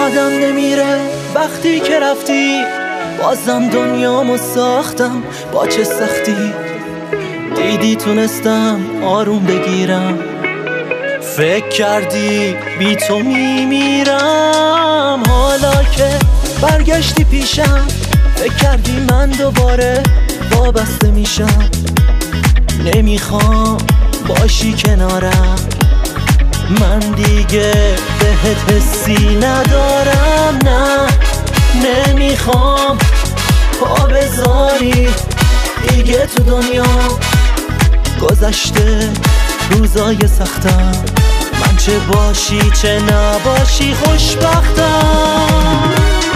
یادم نمیره وقتی که رفتی، بازم دنیامو ساختم با چه سختی. دیدی تونستم آروم بگیرم، فکر کردی بی تو میمیرم. حالا که برگشتی پیشم، فکر کردی من دوباره وابسته میشم. نمیخوام باشی کنارم، من دیگه بهت حسی ندارم. نه نمیخوام پا بذاری دیگه تو دنیا. گذشته روزای سختم، من چه باشی چه نباشی خوشبختم.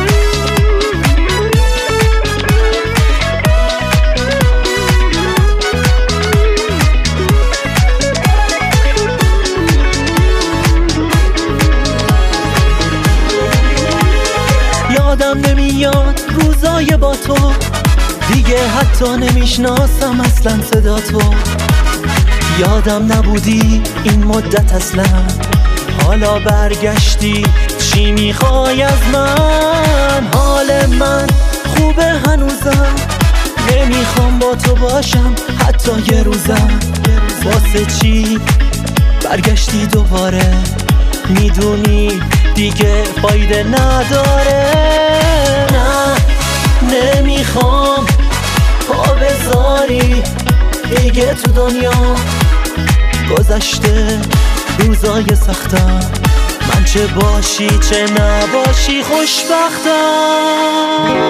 یادم نمیاد روزای با تو، دیگه حتی نمیشناسم اصلا صدا تو. یادم نبودی این مدت اصلا، حالا برگشتی چی میخوای از من؟ حال من خوبه هنوزم، نمیخوام با تو باشم حتی یه روزم. واسه چی برگشتی دوباره؟ میدونی دیگه فایده نداره. نه نمیخوام پا بذاری دیگه تو دنیا. گذشته روزای سختم، من چه باشی چه نباشی خوشبختم.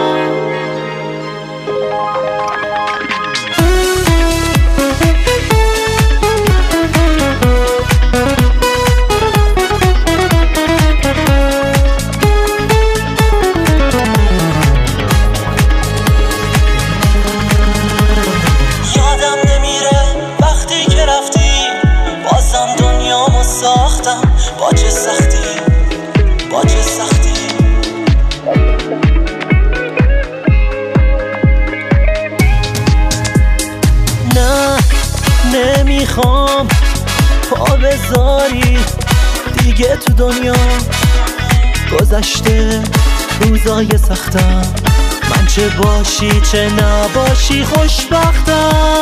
ساختم با چه سختی، با چه سختی. نه نمیخوام پا بذاری دیگه تو دنیا. گذشته روزای سختم، من چه باشی چه نباشی خوشبختم.